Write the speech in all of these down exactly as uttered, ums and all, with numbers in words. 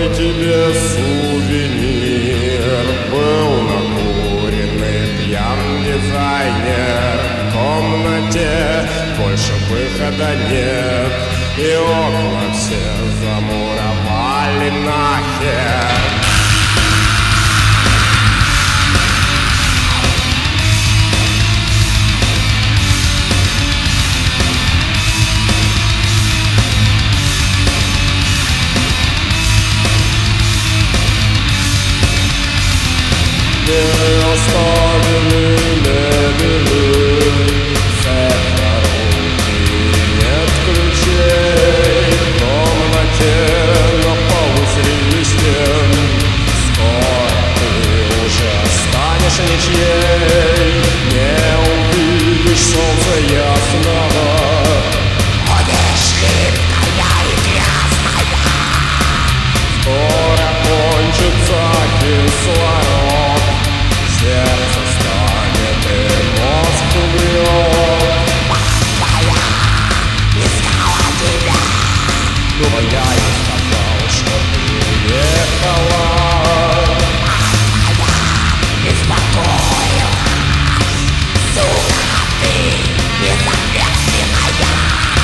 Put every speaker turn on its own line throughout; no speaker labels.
какой тебе сувенир. Был накуренный пьян дизайнер. В комнате больше выхода нет, и окна все замуровали нахер. Не оставили мебели, цепь руки, нет ключей. В комнате на полу среди стен скоро ты уже станешь ничьей. Не увидишь солнца ясного, будешь липкая и грязная. Скоро кончится кислород, сердце станет и мозг умрет. Мама твоя искала тебя, но я ей сказал, что ты уехала. Мама твоя беспокоилась, сука, ты безответственная.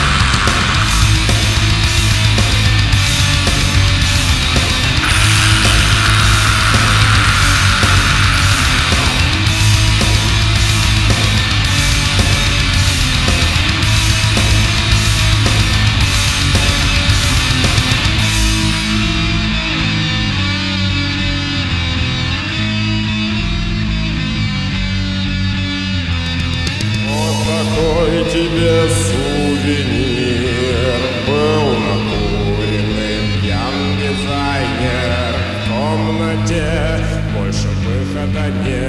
Какой тебе сувенир. Был накуренный пьян дизайнер. В комнате больше выхода нет.